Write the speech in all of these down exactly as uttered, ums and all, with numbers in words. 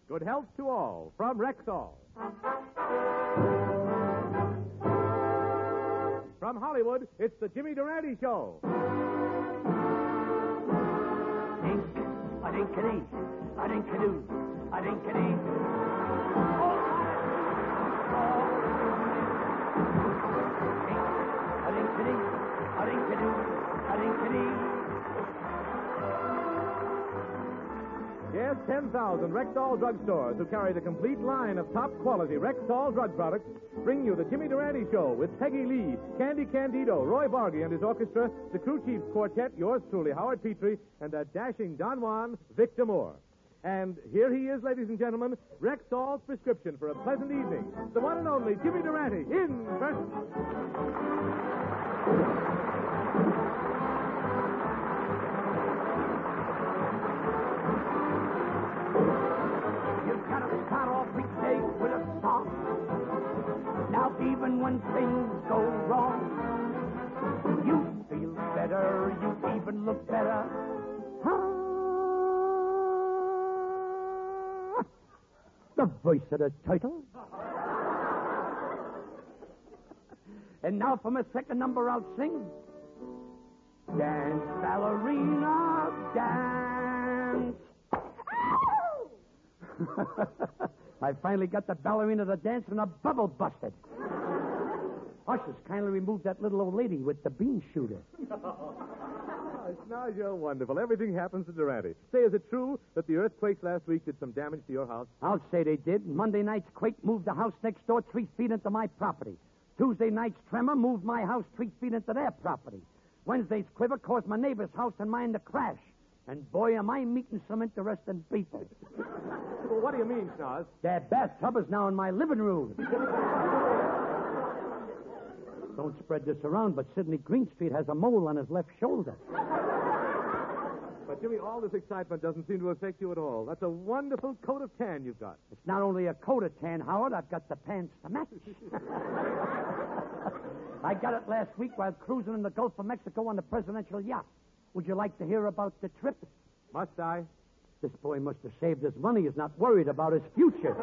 Good health to all from Rexall. From Hollywood, it's the Jimmy Durante Show. Dink, a dink-a-dee, a dink-a-doo, a dink-a-dee. Oh, a dink-a-dee, a dink-a-doo, a dink-a-dee. Yes, ten thousand Rexall drugstores who carry the complete line of top-quality Rexall drug products bring you the Jimmy Durante Show with Peggy Lee, Candy Candido, Roy Bargy and his orchestra, the Crew Chiefs Quartet, yours truly, Howard Petrie, and that dashing Don Juan, Victor Moore. And here he is, ladies and gentlemen, Rexall's prescription for a pleasant evening. The one and only Jimmy Durante, in person. You've got to start off each day with a song. Now even when things go wrong, you feel better, you even look better. Ah, the voice of the title. And now for my second number, I'll sing. Dance, ballerina, dance. I finally got the ballerina to dance and a bubble busted. Ushers, kindly remove that little old lady with the bean shooter. Now you're wonderful. Everything happens to Durante. Say, is it true that the earthquakes last week did some damage to your house? I'll say they did. Monday night's quake moved the house next door three feet into my property. Tuesday night's tremor moved my house three feet into their property. Wednesday's quiver caused my neighbor's house and mine to crash. And boy, am I meeting some interesting people. Well, what do you mean, Schnoz? Their bathtub is now in my living room. Don't spread this around, but Sidney Greenstreet has a mole on his left shoulder. But, Jimmy, all this excitement doesn't seem to affect you at all. That's a wonderful coat of tan you've got. It's not only a coat of tan, Howard. I've got the pants to match. I got it last week while cruising in the Gulf of Mexico on the presidential yacht. Would you like to hear about the trip? Must I? This boy must have saved his money. He's not worried about his future.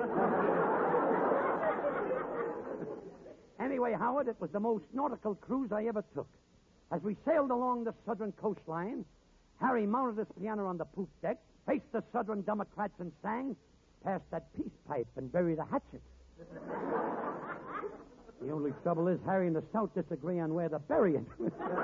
Anyway, Howard, it was the most nautical cruise I ever took. As we sailed along the southern coastline, Harry mounted his piano on the poop deck, faced the Southern Democrats and sang, "Pass that peace pipe and bury the hatchet." The only trouble is Harry and the South disagree on where to bury it.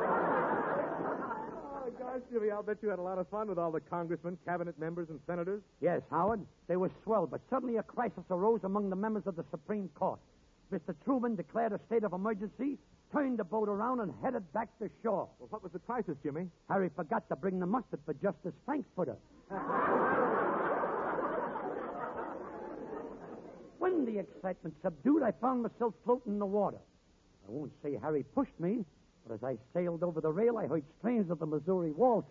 Oh, gosh, Jimmy, I'll bet you had a lot of fun with all the congressmen, cabinet members, and senators. Yes, Howard, they were swell, but suddenly a crisis arose among the members of the Supreme Court. Mister Truman declared a state of emergency, turned the boat around, and headed back to shore. Well, what was the crisis, Jimmy? Harry forgot to bring the mustard for Justice Frankfurter. When the excitement subdued, I found myself floating in the water. I won't say Harry pushed me, but as I sailed over the rail, I heard strains of the Missouri Waltz.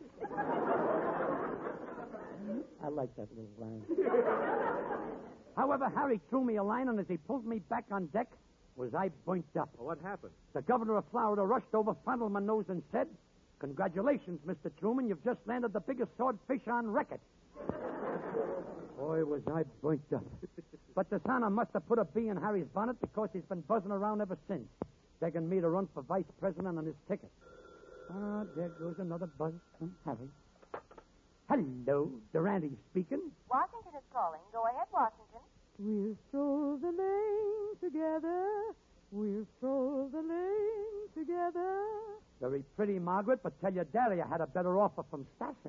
I like that little line. However, Harry threw me a line, and as he pulled me back on deck, was I burnt up. Well, what happened? The governor of Florida rushed over, fondled my nose, and said, "Congratulations, Mister Truman. You've just landed the biggest swordfish on record." Boy, was I burnt up. But the Santa must have put a bee in Harry's bonnet because he's been buzzing around ever since, begging me to run for vice president on his ticket. Ah, there goes another buzz from Harry. Hello, Durante speaking. Washington is calling. Go ahead, Washington. We'll stroll the lane together. We'll stroll the lane together. Very pretty, Margaret, but tell your daddy I had a better offer from Stassen.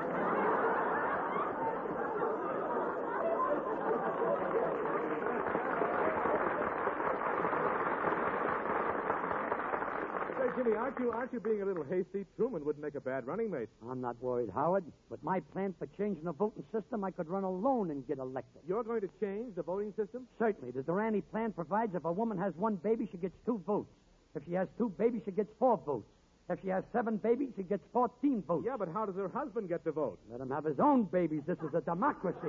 Jimmy, aren't you aren't you being a little hasty? Truman wouldn't make a bad running mate. I'm not worried, Howard. With my plan for changing the voting system, I could run alone and get elected. You're going to change the voting system? Certainly. The Durante plan provides if a woman has one baby, she gets two votes. If she has two babies, she gets four votes. If she has seven babies, she gets fourteen votes. Yeah, but how does her husband get to vote? Let him have his own babies. This is a democracy.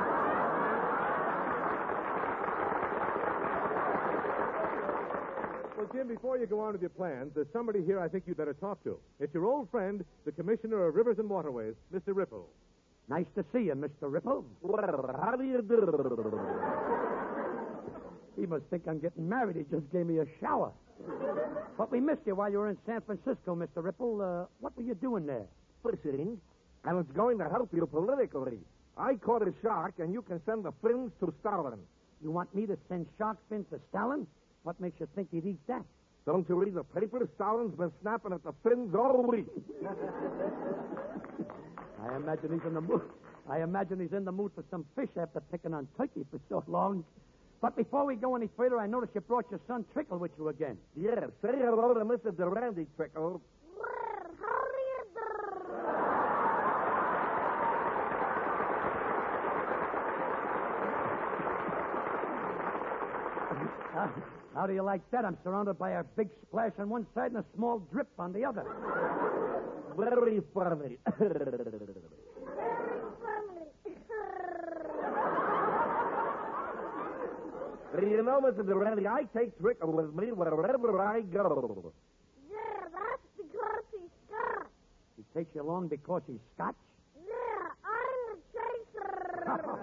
Well, Jim, before you go on with your plans, there's somebody here I think you'd better talk to. It's your old friend, the Commissioner of Rivers and Waterways, Mister Ripple. Nice to see you, Mister Ripple. Well, how do you do? He must think I'm getting married. He just gave me a shower. But we missed you while you were in San Francisco, Mister Ripple. Uh, what were you doing there? Fishing, and it's going to help you politically. I caught a shark, and you can send the fins to Stalin. You want me to send shark fins to Stalin? What makes you think he'd eat that? Don't you read the paper? Stalin's been snapping at the fins all week. I imagine he's in the mood. I imagine he's in the mood for some fish after picking on turkey for so long. But before we go any further, I noticed you brought your son Trickle with you again. Yes, say hello to Mister Durandi, Trickle. Uh, how do you like that? I'm surrounded by a big splash on one side and a small drip on the other. Very funny. You know, Mister Durandi, I take Trickle with me wherever I go. Yeah, that's because he's Scotch. He takes you along because he's Scotch? Yeah, I'm the chaser.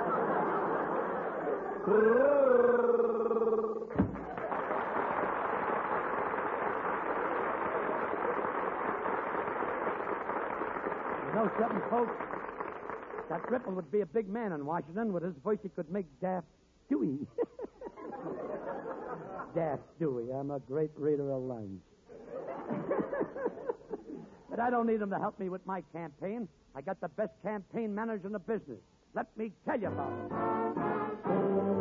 You know something, folks? That Ripple would be a big man in Washington. With his voice, he could make Daft Dewey. Daft Dewey. I'm a great reader of lines. But I don't need him to help me with my campaign. I got the best campaign manager in the business. Let me tell you about it.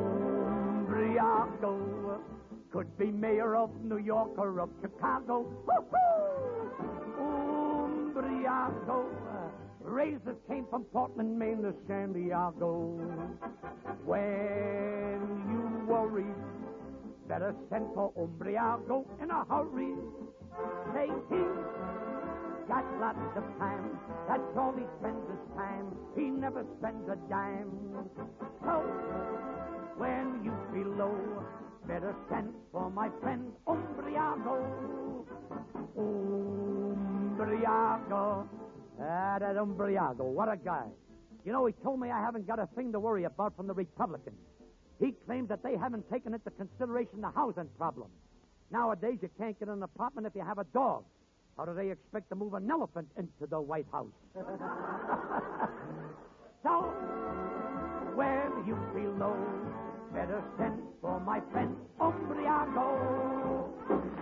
Umbriago could be mayor of New York or of Chicago. Woo-hoo! Umbriago. Razors came from Portland, Maine to San Diego. When you worry, better send for Umbriago in a hurry. Say he's got lots of time. That's all he spends his time. He never spends a dime. So, when you feel low, better send for my friend Umbriago. Umbriago. Ah, that Umbriago, what a guy. You know, he told me I haven't got a thing to worry about from the Republicans. He claims that they haven't taken into consideration the housing problem. Nowadays, you can't get an apartment if you have a dog. How do they expect to move an elephant into the White House? So, when you feel low, better send for my friend Umbriago.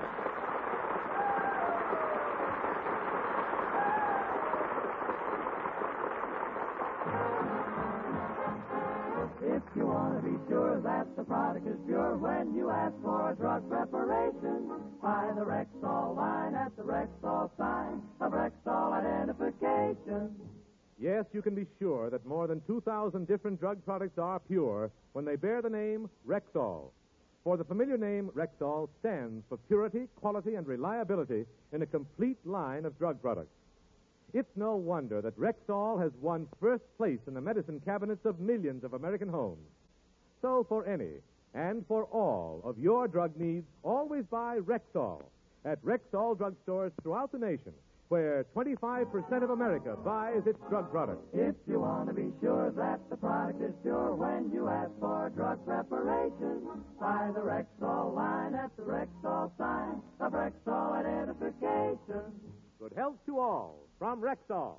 If you want to be sure that the product is pure when you ask for a drug preparation, buy the Rexall line at the Rexall sign of Rexall identification. Yes, you can be sure that more than two thousand different drug products are pure when they bear the name Rexall. For the familiar name Rexall stands for purity, quality, and reliability in a complete line of drug products. It's no wonder that Rexall has won first place in the medicine cabinets of millions of American homes. So for any and for all of your drug needs, always buy Rexall at Rexall drugstores throughout the nation, where twenty-five percent of America buys its drug products. If you want to be sure that the product is pure when you ask for drug preparation, buy the Rexall line at the Rexall sign of Rexall identification. Good health to all from Rexall.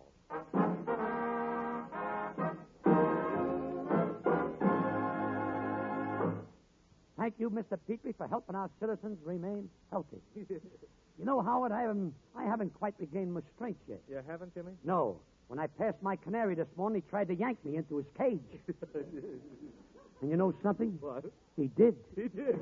Thank you, Mister Peakley, for helping our citizens remain healthy. You know, Howard, I haven't, I haven't quite regained my strength yet. You haven't, Jimmy? No. When I passed my canary this morning, he tried to yank me into his cage. And you know something? What? He did. He did.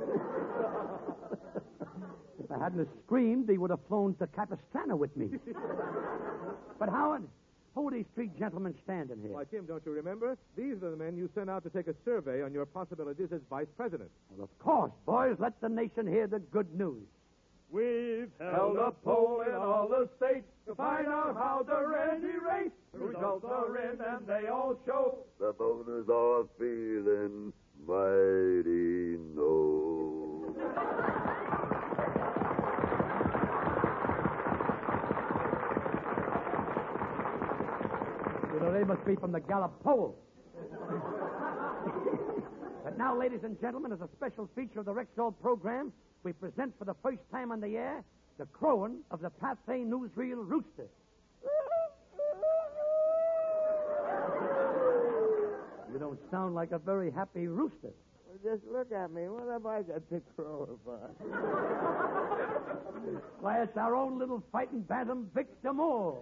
If I hadn't have screamed, he would have flown to Capistrano with me. But, Howard, who are these three gentlemen standing here? Why, Tim, don't you remember? These are the men you sent out to take a survey on your possibilities as vice president. Well, of course, boys. Let the nation hear the good news. We've held a poll in all the states to find out how the Randy race. The results are in and they all show the voters are feeling mighty low. You know, they must be from the Gallup poll. But now, ladies and gentlemen, as a special feature of the Rexall program, we present for the first time on the air the crowing of the Pathé Newsreel rooster. You don't sound like a very happy rooster. Well, just look at me. What have I got to crow about? Why, it's our own little fighting bantam, Victor Moore.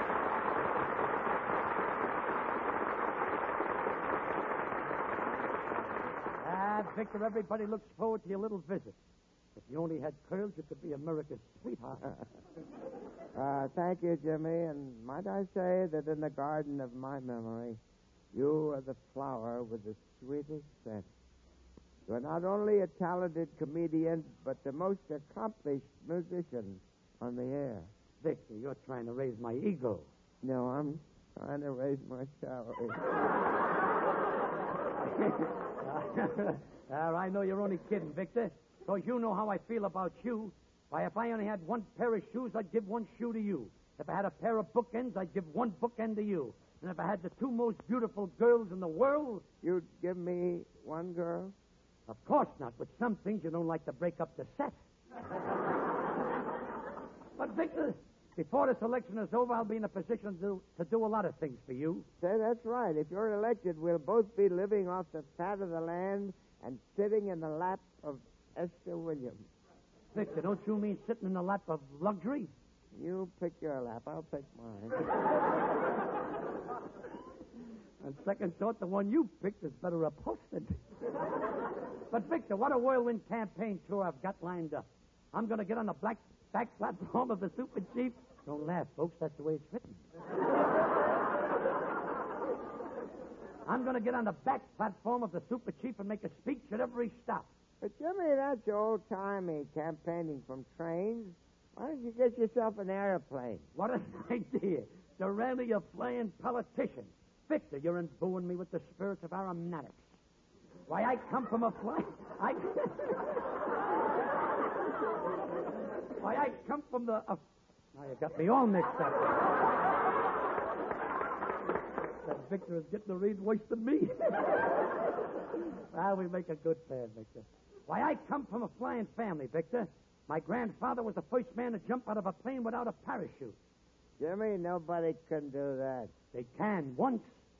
Ah, Victor, everybody looks forward to your little visit. If you only had curls, you could be America's sweetheart. uh, thank you, Jimmy. And might I say that in the garden of my memory, you are the flower with the sweetest scent. You are not only a talented comedian, but the most accomplished musician on the air. Victor, you're trying to raise my ego. No, I'm trying to raise my salary. uh, I know you're only kidding, Victor. Because you know how I feel about you. Why, if I only had one pair of shoes, I'd give one shoe to you. If I had a pair of bookends, I'd give one bookend to you. And if I had the two most beautiful girls in the world... You'd give me one girl? Of course not. With some things, you don't like to break up the set. But, Victor, before this election is over, I'll be in a position to, to do a lot of things for you. Say, that's right. If you're elected, we'll both be living off the fat of the land and sitting in the lap of Esther Williams. Victor, don't you mean sitting in the lap of luxury? You pick your lap. I'll pick mine. On second thought, the one you picked is better upholstered. But, Victor, what a whirlwind campaign tour I've got lined up. I'm going to get on the black back platform of the Super Chief. Don't laugh, folks. That's the way it's written. I'm going to get on the back platform of the Super Chief and make a speech at every stop. But, Jimmy, that's old-timey campaigning from trains. Why don't you get yourself an airplane? What an idea. Durante, a flying politician. Victor, you're imbuing me with the spirit of aromatics. Why, I come from a fly... I... Why, I come from the... Uh... Now, you got me all mixed up. That Victor is getting to read worse than me. Well, we make a good pair, Victor. Why, I come from a flying family, Victor. My grandfather was the first man to jump out of a plane without a parachute. Jimmy, nobody can do that. They can, once.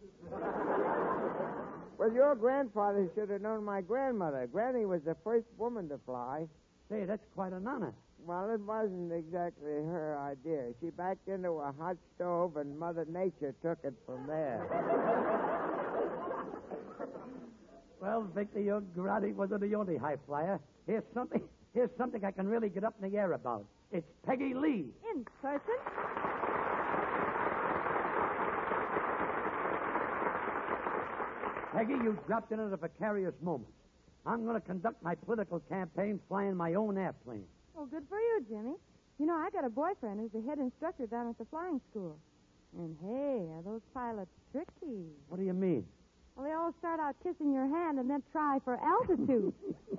Well, your grandfather should have known my grandmother. Granny was the first woman to fly. Say, that's quite an honor. Well, it wasn't exactly her idea. She backed into a hot stove, and Mother Nature took it from there. Well, Victor, your granny wasn't the only high flyer. Here's something, here's something I can really get up in the air about. It's Peggy Lee. In person. Peggy, you dropped in at a precarious moment. I'm going to conduct my political campaign flying my own airplane. Oh, good for you, Jimmy. You know, I got a boyfriend who's the head instructor down at the flying school. And, hey, are those pilots tricky? What do you mean? Well, they all start out kissing your hand and then try for altitude.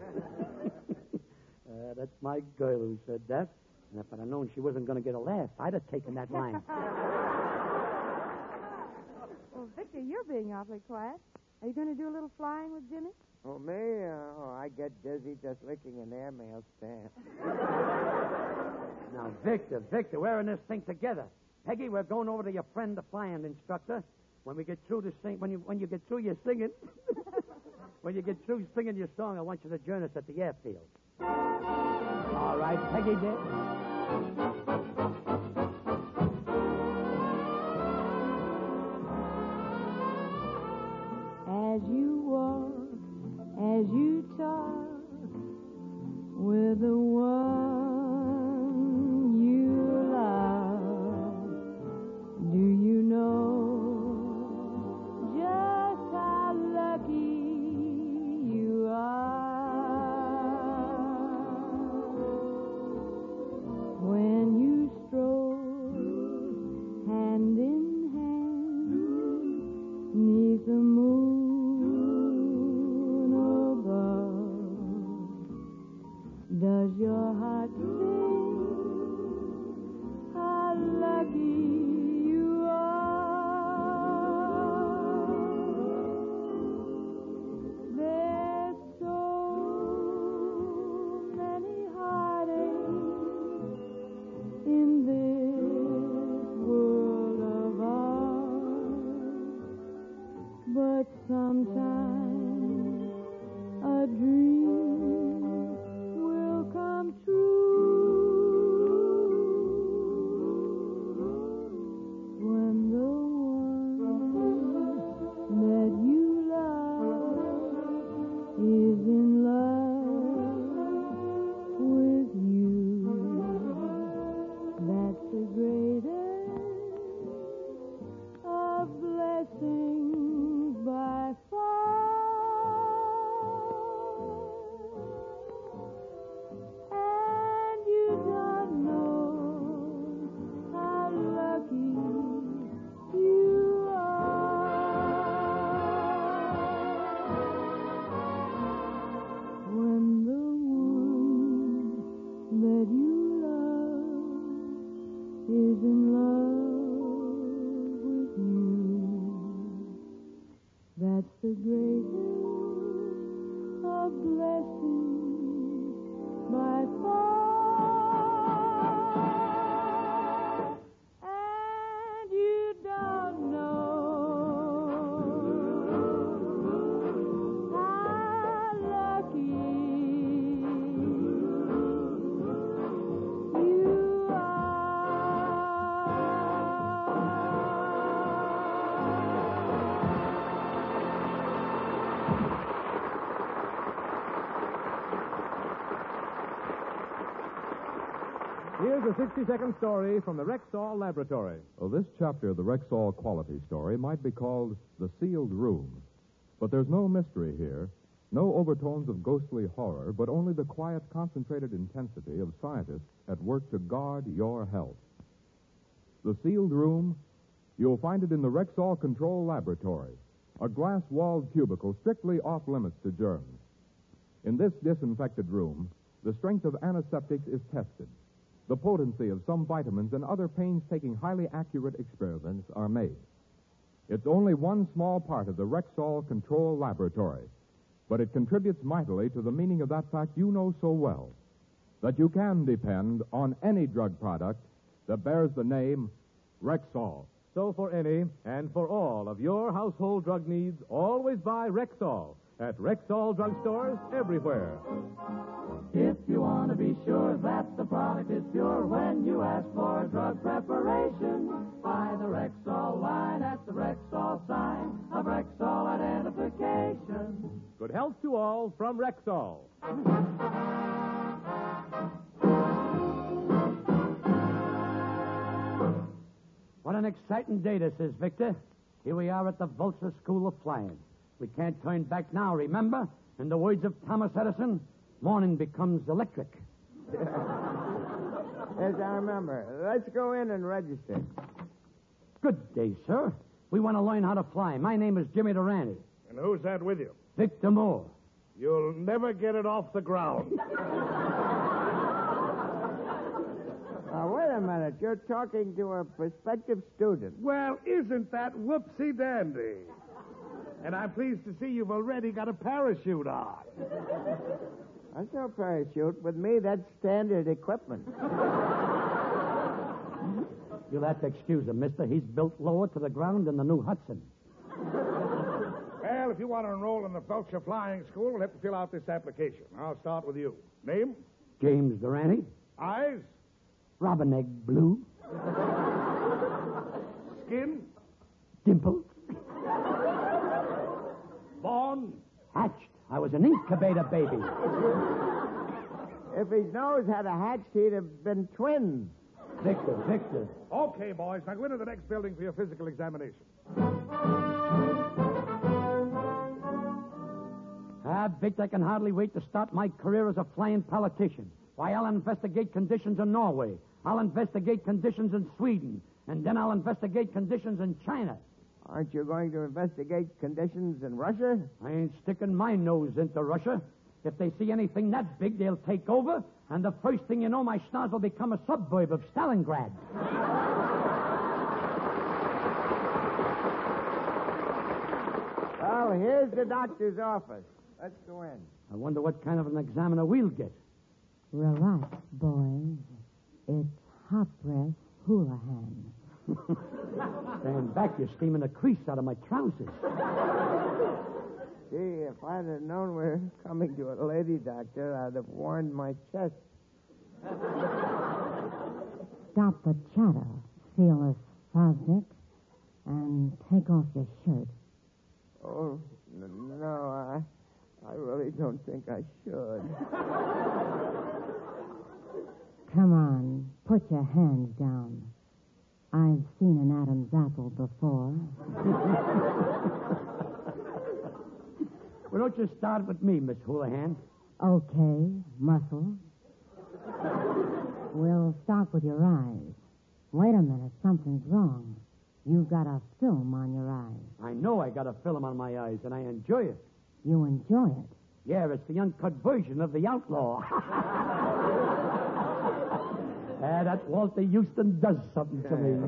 uh, that's my girl who said that. And if I'd have known she wasn't going to get a laugh, I'd have taken that line. Well, Victor, you're being awfully quiet. Are you going to do a little flying with Jimmy? Oh, me? Uh, oh, I get dizzy just licking an airmail stamp. Now, Victor, Victor, we're in this thing together. Peggy, we're going over to your friend, the flying instructor. When we get through to sing, when you when you get through your singing, when you get through singing your song, I want you to join us at the airfield. All right, Peggy, dear. As you walk, as you talk with the one you love, do you know just how lucky you are when you stroll hand in hand 'neath the moon above? Does your heart sing how lucky you are? but sometimes a dream will come true when the one that you love is in love with you. That's the greatest of blessings by far. And you don't know how lucky you are when the one that you love is in love with you. That's the greatest of blessings by far. And you don't know how lucky you Here's a sixty-second story from the Rexall Laboratory. Well, this chapter of the Rexall quality story might be called The Sealed Room. But there's no mystery here, no overtones of ghostly horror, but only the quiet, concentrated intensity of scientists at work to guard your health. The Sealed Room, you'll find it in the Rexall Control Laboratory, a glass-walled cubicle strictly off-limits to germs. In this disinfected room, the strength of antiseptics is tested. The potency of some vitamins and other painstaking, highly accurate experiments are made. It's only one small part of the Rexall Control Laboratory, but it contributes mightily to the meaning of that fact you know so well, that you can depend on any drug product that bears the name Rexall. So for any and for all of your household drug needs, always buy Rexall at Rexall drugstores everywhere. If you want to be sure that the product is pure when you ask for drug preparation, buy the Rexall line at the Rexall sign of Rexall identification. Good health to all from Rexall. What an exciting day this is, Victor. Here we are at the Vulture School of Flying. We can't turn back now, remember? In the words of Thomas Edison, morning becomes electric. Yes, I remember. Let's go in and register. Good day, sir. We want to learn how to fly. My name is Jimmy Durante. And who's that with you? Victor Moore. You'll never get it off the ground. Now, wait a minute. You're talking to a prospective student. Well, isn't that whoopsie dandy? And I'm pleased to see you've already got a parachute on. That's no parachute. With me, that's standard equipment. You'll have to excuse him, mister. He's built lower to the ground than the new Hudson. Well, if you want to enroll in the Vulture Flying School, we'll have to fill out this application. I'll start with you. Name? James Durante. Eyes? Robin egg blue. Skin? Dimpled. Born? Hatched. I was an incubator baby. If his nose had a hatch, he'd have been twins. Victor, Victor. Okay, boys. Now go into the next building for your physical examination. Ah, Victor, I can hardly wait to start my career as a flying politician. Why, I'll investigate conditions in Norway. I'll investigate conditions in Sweden. And then I'll investigate conditions in China. Aren't you going to investigate conditions in Russia? I ain't sticking my nose into Russia. If they see anything that big, they'll take over. And the first thing you know, my schnoz will become a suburb of Stalingrad. Well, here's the doctor's office. Let's go in. I wonder what kind of an examiner we'll get. Relax, boys. It's hot breath Houlihan. Stand back, you're steaming the crease out of my trousers. Gee, if I'd have known we were coming to a lady doctor, I'd have warmed my chest. Stop the chatter, Silas Fosdick, and take off your shirt. Oh, n- no, I, I really don't think I should. Come on, put your hands down. I've seen an Adam's apple before. Well, don't you start with me, Miss Houlihan. Okay, Muscle. We'll start with your eyes. Wait a minute, something's wrong. You've got a film on your eyes. I know I got a film on my eyes, and I enjoy it. You enjoy it? Yeah, it's the uncut version of The Outlaw. Ah, that Walter Houston does something to me.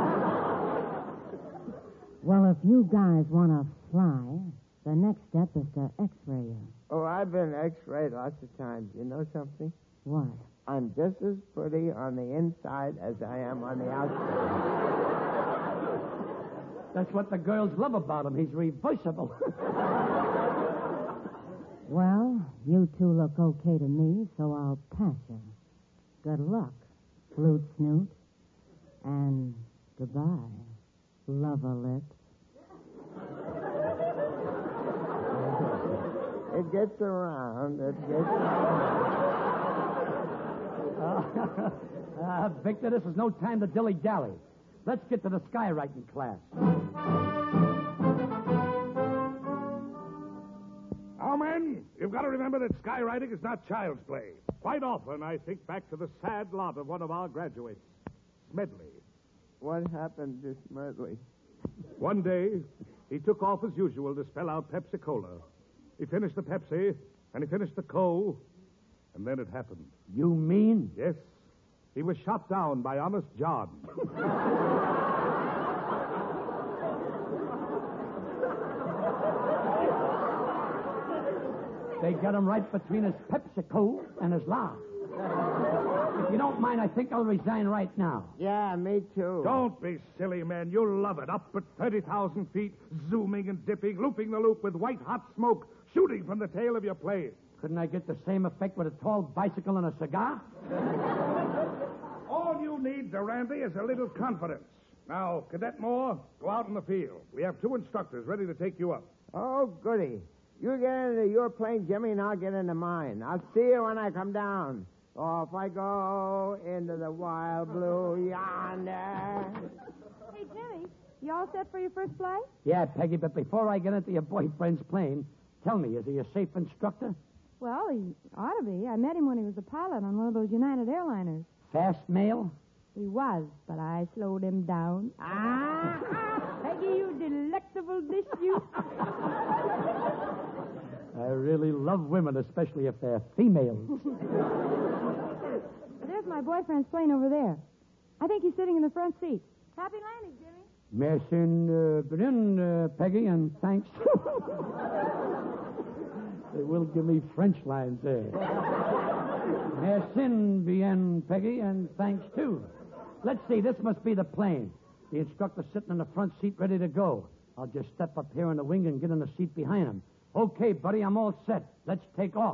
Well, if you guys want to fly, the next step is to x-ray you. Oh, I've been x-rayed lots of times. You know something? What? I'm just as pretty on the inside as I am on the outside. That's what the girls love about him. He's reversible. Well, you two look okay to me, so I'll pass you. Good luck, Flute Snoot. And goodbye, Lover Lips. It gets around. It gets around. uh, Victor, this is no time to dilly-dally. Let's get to the skywriting class. Now, men, you've got to remember that skywriting is not child's play. Quite often, I think back to the sad lot of one of our graduates, Smedley. What happened to Smedley? One day, he took off as usual to spell out Pepsi-Cola. He finished the Pepsi, and he finished the Co, and then it happened. You mean? Yes. He was shot down by Honest John. They got him right between his PepsiCo and his laugh. If you don't mind, I think I'll resign right now. Yeah, me too. Don't be silly, man. You'll love it. Up at thirty thousand feet, zooming and dipping, looping the loop with white-hot smoke shooting from the tail of your plane. Couldn't I get the same effect with a tall bicycle and a cigar? All you need, Durante, is a little confidence. Now, Cadet Moore, go out in the field. We have two instructors ready to take you up. Oh, goody. You get into your plane, Jimmy, and I'll get into mine. I'll see you when I come down. Off I go into the wild blue yonder. Hey, Jimmy, you all set for your first flight? Yeah, Peggy, but before I get into your boyfriend's plane, tell me, is he a safe instructor? Well, he ought to be. I met him when he was a pilot on one of those United Airliners. Fast mail? He was, but I slowed him down. Ah, Peggy, you delectable dish, you. I really love women, especially if they're females. There's my boyfriend's plane over there. I think he's sitting in the front seat. Happy landing, Jimmy. Merci, uh, bien, uh, Peggy, and thanks. They will give me French lines there. Merci bien, Peggy, and thanks, too. Let's see, this must be the plane. The instructor's sitting in the front seat ready to go. I'll just step up here in the wing and get in the seat behind him. Okay, buddy, I'm all set. Let's take off.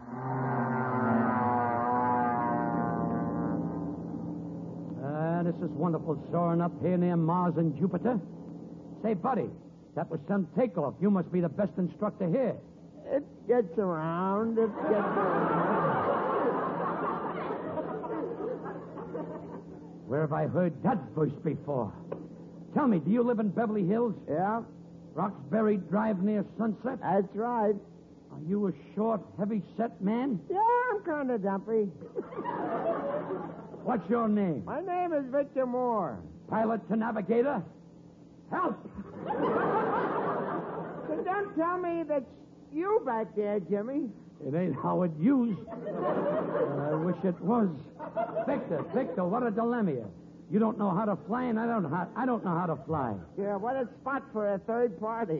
Ah, this is wonderful soaring up here near Mars and Jupiter. Say, buddy, that was some takeoff. You must be the best instructor here. It gets around. It gets around. Where have I heard that voice before? Tell me, do you live in Beverly Hills? Yeah, Roxbury Drive near Sunset? that's right. Are you a short, heavy-set man? Yeah, I'm kind of dumpy. What's your name? My name is Victor Moore. Pilot to navigator? Help! So don't tell me that's you back there, Jimmy. It ain't Howard Hughes. I wish it was. Victor, Victor, what a dilemma. You don't know how to fly, and I don't know how, I don't know how to fly. Yeah, what a spot for a third party.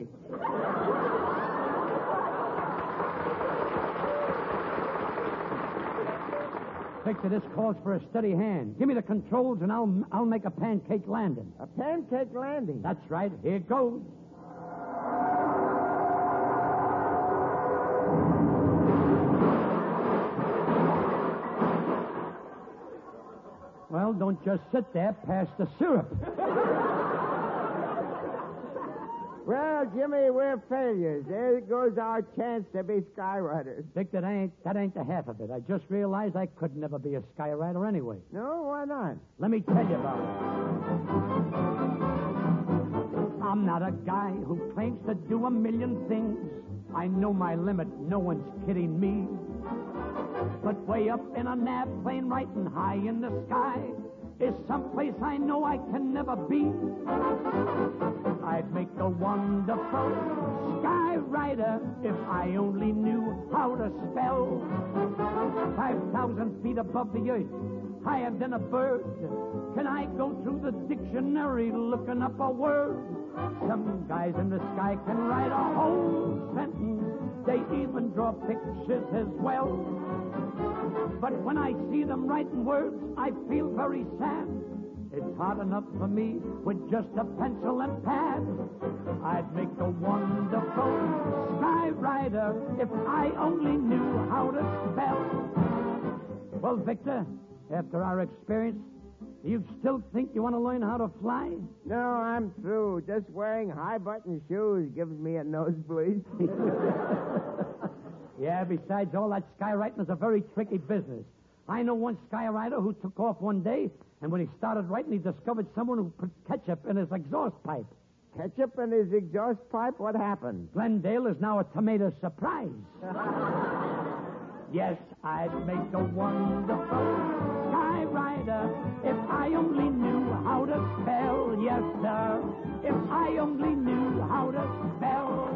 Victor, this calls for a steady hand. Give me the controls and I'll I'll make a pancake landing. A pancake landing? That's right. Here goes. Well, don't just sit there. Pass the syrup. Well, Jimmy, we're failures. There goes our chance to be skywriters. Victor, that ain't, that ain't the half of it. I just realized I could never be a skywriter anyway. No, why not? Let me tell you about it. I'm not a guy who claims to do a million things. I know my limit. No one's kidding me. But way up in an airplane right and high in the sky is someplace I know I can never be. I'd make a wonderful skywriter if I only knew how to spell. Five thousand feet above the earth, higher than a bird. Can I go through the dictionary looking up a word? Some guys in the sky can write a whole sentence. They even draw pictures as well. But when I see them writing words, I feel very sad. It's hard enough for me with just a pencil and pad. I'd make a wonderful skywriter if I only knew how to spell. Well, Victor, after our experience, do you still think you want to learn how to fly? No, I'm through. Just wearing high-button shoes gives me a nosebleed. Yeah, besides all that, skywriting is a very tricky business. I know one skywriter who took off one day, and when he started writing, he discovered someone who put ketchup in his exhaust pipe. Ketchup in his exhaust pipe? What happened? Glendale is now a tomato surprise. Yes, I'd make a wonderful skywriter if I only knew how to spell. Yes, sir, if I only knew how to spell.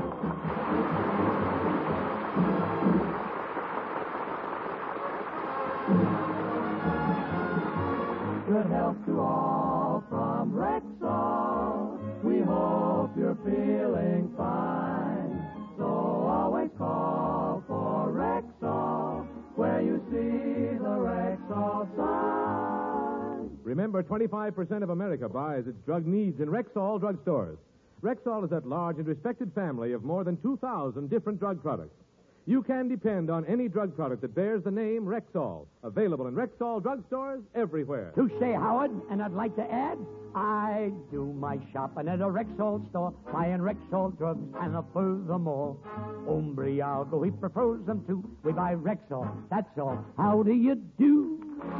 Good health to all from Rexall. We hope you're feeling fine. So always call for Rexall where you see the Rexall sign. Remember, twenty-five percent of America buys its drug needs in Rexall drugstores. Rexall is that large and respected family of more than two thousand different drug products. You can depend on any drug product that bears the name Rexall. Available in Rexall drugstores everywhere. Touche, Howard, and I'd like to add, I do my shopping at a Rexall store, buying Rexall drugs, and a furthermore, Umbriago, he prefers them too. We buy Rexall, that's all. How do you do?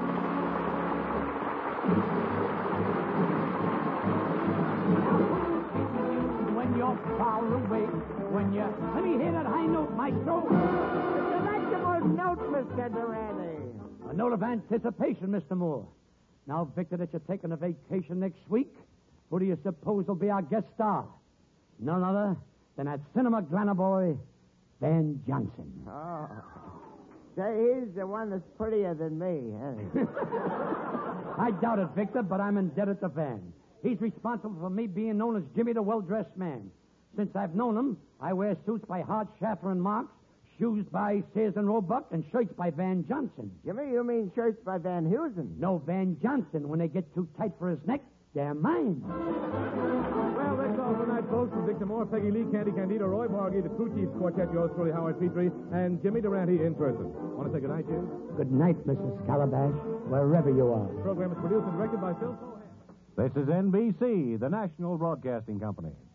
When you're far away, when you... Let me hear that high note, maestro. It's a delectable note, Mister Durante. A note of anticipation, Mister Moore. Now, Victor, that you're taking a vacation next week, who do you suppose will be our guest star? None other than that cinema glamour boy, Van Johnson. Oh. Say, he's the one that's prettier than me, huh? I doubt it, Victor, but I'm indebted to Van. He's responsible for me being known as Jimmy the Well-Dressed Man. Since I've known him, I wear suits by Hart, Schaffer, and Marx, shoes by Sears and Roebuck, and shirts by Van Johnson. Jimmy, you mean shirts by Van Heusen? No, Van Johnson. When they get too tight for his neck, they're mine. Well, that's all for tonight, folks. From Victor Moore, Peggy Lee, Candy Candido, Roy Bargy, the Crew Chiefs Quartet, yours truly, Howard Petrie, and Jimmy Durante in person. Want to say good night, Jim? Good night, Missus Calabash, wherever you are. The program is produced and directed by Phil Cohen. This is N B C, the national broadcasting company.